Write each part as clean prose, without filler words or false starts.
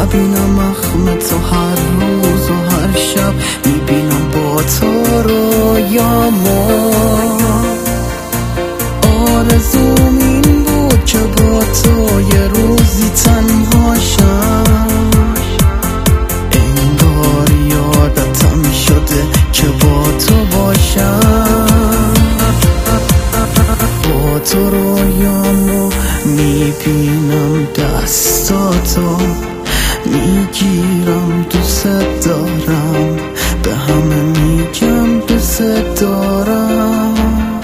نبینم اخم تو هر روز و هر شب، میبینم با تو رویامو. آرزوم این بود که با تو یه روزی تنها شم، انگار یادتم شده که با تو باشم. با تو رویامو میبینم، دستاتو میگیرم، دوست دارم، به همه میگم دوست دارم.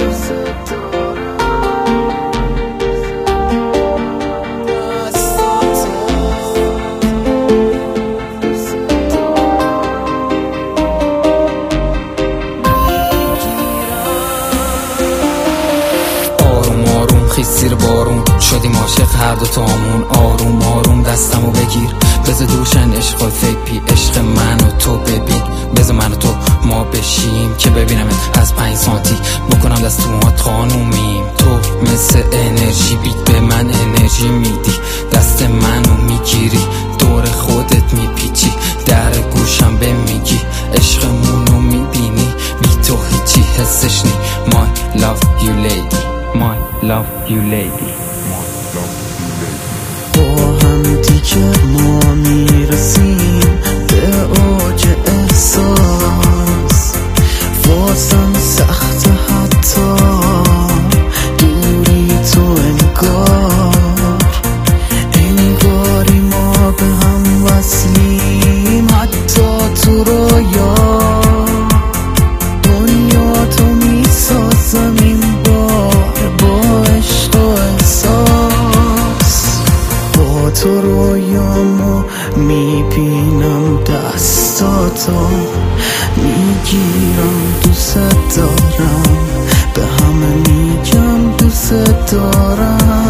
زیر بارون شدیم عاشق هر دو تامون. آروم آروم دستمو بگیر، بذار دوشن عشق فیک پی، عشق من و تو ببین. بذار من و تو ما بشیم که ببینمت از 5 سانتی، بکنم دست موهات خانومیم. تو مثل انرژی بیت به من انرژی میدی، دست منو میگیری دور خودت میپیچی، در گوشم بمیگی عشقمونو میبینی، بی تو هیچی حسش نی. My love you lady، My love you lady. با هم دیگه ما میرسیم به اوج احساس، واسم سخت حتی دوری تو، انگاری ما به هم وصلیم، حتی تو رویا دنیا تو میسازم این تو. رویامو میبینم، دستاتو میگیرم، دوست دارم، به همه میگم دوست دارم.